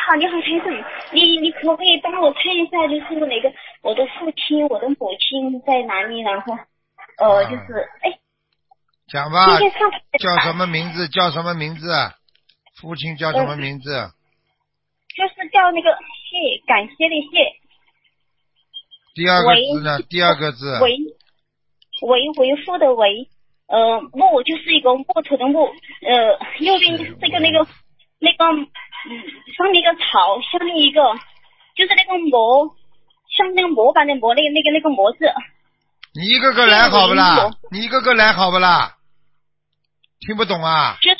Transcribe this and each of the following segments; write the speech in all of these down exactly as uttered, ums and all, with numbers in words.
好，你好，台长，你你可不可以帮我看一下，就是那个我的父亲、我的母亲在哪里？然后，呃， 啊就是哎， 讲吧， 今天上叫什么名字？叫什么名字？父亲叫什么名字？ 呃、就是叫那个谢，感谢的谢。 第二个字呢？第二个字。 维维维护的维，呃，木就是一个木头的木，呃，右边这个那个那个，嗯，上面一个草，下面一个就是那个模，像那个模板的模，那个那个那个模字。 你一个个来好不啦？你一个个来好不啦？听不懂啊？ 就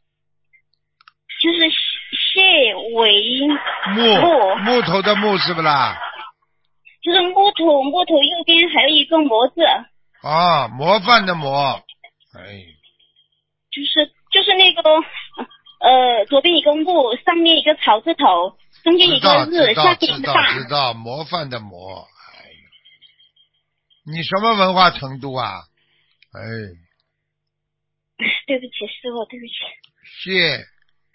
就是谢维木木头的木是不啦？ 就是木头木头右边还有一个模字。 啊，模范的模，哎， 就是就是那个呃，左边一个木，上面一个草字头，中间一个日，下面一个大。 知道模范的模，哎，你什么文化程度啊？哎， 对不起，师傅，对不起。 谢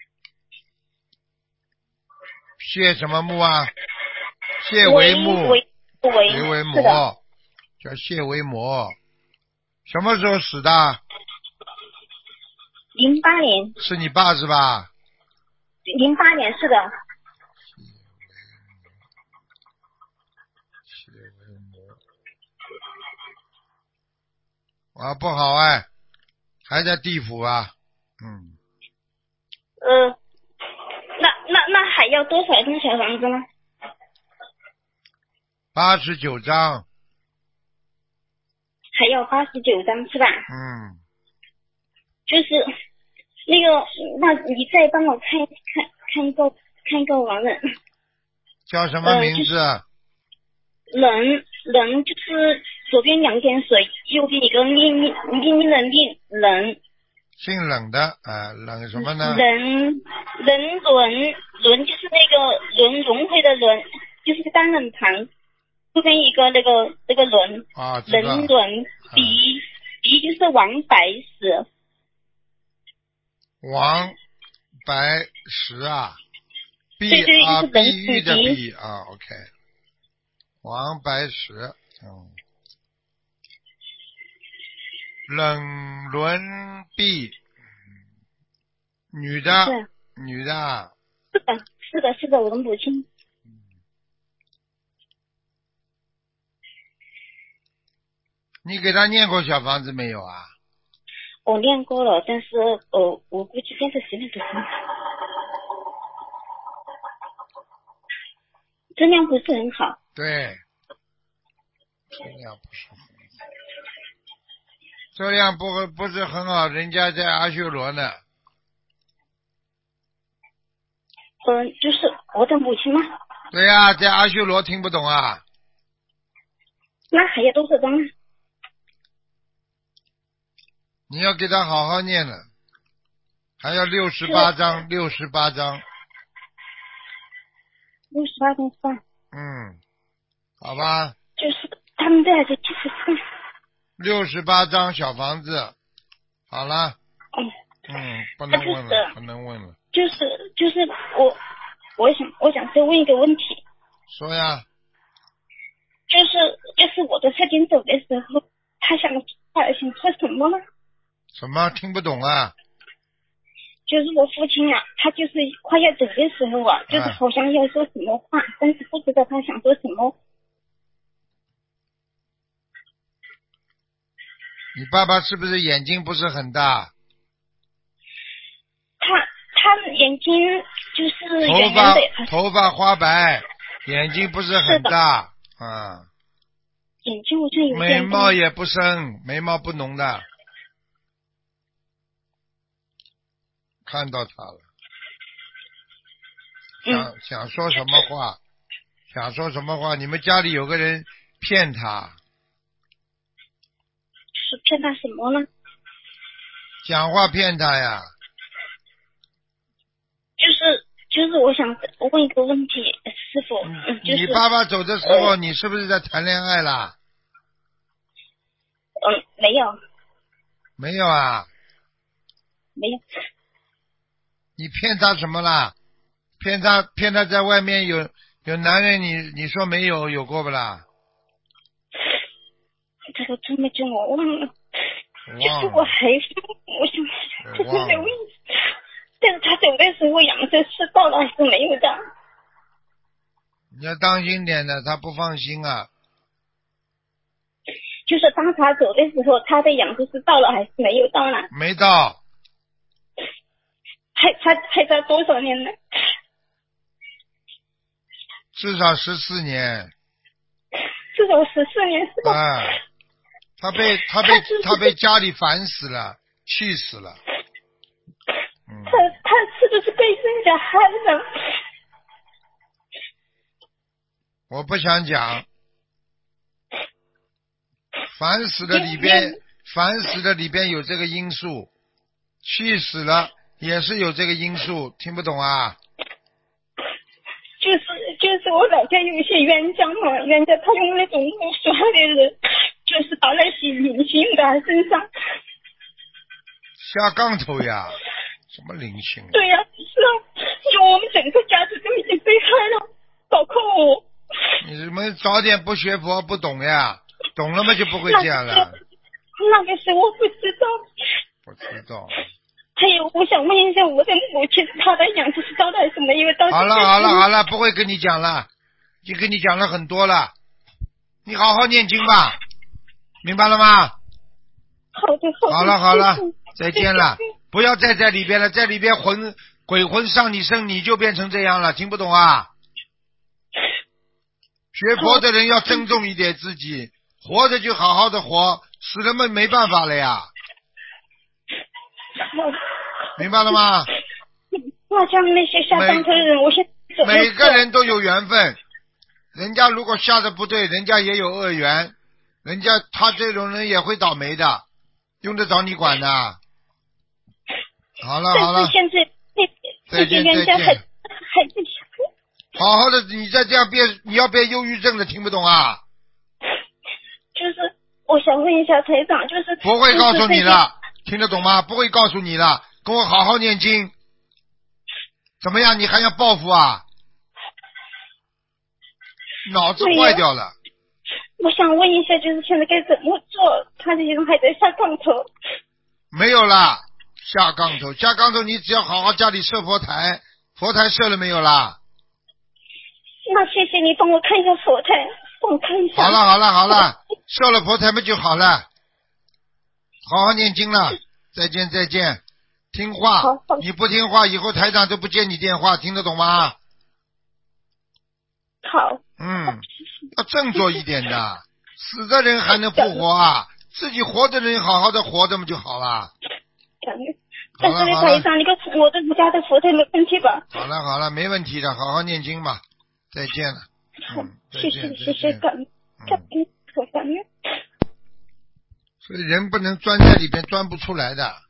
谢什么木啊？谢为木， 为为为魔，叫谢为魔。什么时候死的？ 零八年。 是你爸是吧？ 零八年是的。 谢为魔。啊，不好哎，还在地府啊，嗯。 呃，那那那还要多少栋小房子呢？ 八十九张。 还要八十九张是吧？ 嗯。 就是那个，那你再帮我看看看一个看一个亡人。 叫什么名字？ 呃就是、人人就是左边两点水，右边一个命命命令的命人。 姓冷的啊、呃，冷什么呢？ 人人轮轮就是那个轮轮回的轮，就是单人旁，后边一个那个那个轮啊， 人轮鼻鼻就是王白石。 王白石啊，碧对对， 啊， 就是碧玉的碧啊 ，OK， 王白石，嗯，冷轮碧，女的，女的， 是的，是的，是的，我的母亲。 你给他念过小房子没有啊？ 我念过了，但是呃，我估计现在时间不行，质量不是很好。 对，质量不是很好，质量不不是很好，人家在阿修罗呢。 嗯、呃，就是我的母亲吗？ 对呀、啊，在阿修罗听不懂啊。 那还有多少张？ 你要给他好好念了，还要六十八章，六十八章， 六十八张是吧？ 嗯，好吧。 就是他们都还在继续看。 六十八张小房子，好了。 嗯。 嗯，不能问了，不能问了。 就是就是我，我想我想再问一个问题。 说呀。 就是就是我的父亲走的时候，他想他想说什么呢？ 什么听不懂啊？ 就是我父亲啊，他就是快要走的时候啊，就是好像要说什么话，啊、但是不知道他想说什么。 你爸爸是不是眼睛不是很大？ 他他眼睛就是圆圆的， 头发头发花白，眼睛不是很大啊。 眼睛好像有点眉毛也不深，眉毛不浓的。看到他了。想、 嗯、 想说什么话？想说什么话？你们家里有个人骗他。 是骗他什么呢？ 讲话骗他呀。 就是就是我想我问一个问题，师傅，嗯，就是你爸爸走的时候，呃、你是不是在谈恋爱啦？ 嗯，没有。 没有啊？ 没有。 你骗他什么啦？ 骗他骗他在外面有有男人，你你说没有有过不啦？ 这个真没真我忘了，就是忘了， 我还我想就是忘了留意，但是他走的时候阳寿是到了还是没有的？ 你要当心点的，他不放心啊。 就是当他走的时候，他的阳寿是到了还是没有到呢？ 没到， 还差还差多少年呢？ 至少十四年。 至少十四年是吧？ 啊，他被他被他是他被家里烦死了，气死了。嗯， 他他是不是被人家害了？ 我不想讲。烦死的里边，烦死的里边有这个因素，气死了也是有这个因素，听不懂啊？ 就是就是我老家有一些冤家嘛，冤家他用那种巫术害的人，就是把那些灵性的他身上。 下杠头呀，什么灵性？ 对呀、是啊，就我们整个家族都已经被害了，包括我。 你们早点不学佛不懂呀，懂了嘛就不会这样了。 那个时候我不知道。 不知道。 还有，我想问一下，我的母亲她的阳寿是到的还是没有到？ 好了好了好了，不会跟你讲了，已经跟你讲了很多了，你好好念经吧，明白了吗？ 好的好的。 好了好了谢谢， 再见了，不要再在里边了，在里边魂鬼魂上你身，你就变成这样了，听不懂啊？学佛的人要尊重一点自己，活着就好好的活，死了嘛没办法了呀，明白了吗？ 那像那些下杠头的人，我现在怎么每个人都有缘分，人家如果下的不对，人家也有恶缘，人家他这种人也会倒霉的，用得着你管的？好了好了， 但是现在这再见这些冤家还再见， 还在好好的，你再这样变，你要变忧郁症的，听不懂啊？ 就是我想问一下台长，就是不会告诉你了。 了，听得懂吗？不会告诉你了，跟我好好念经。怎么样？你还要报复啊？脑子坏掉了。 我想问一下，就是现在该怎么做？他这些人还在下杠头。 没有啦，下杠头，下杠头，你只要好好家里设佛台，佛台设了没有啦？ 那谢谢你帮我看一下佛台，帮我看一下。 好了好了好了，设了佛台不就好了？好好念经了，再见再见，听话，你不听话，以后台长都不接你电话，听得懂吗？ 好。 嗯，要振作一点的，死的人还能复活啊，自己活的人好好的活着嘛就好了。 但是台长，那个我的家的佛台没问题吧？ 好了好了，没问题的，好好念经吧。再见了。 好， 嗯、 谢谢谢谢感恩，感恩感恩。 所以人不能钻在里边钻不出来的。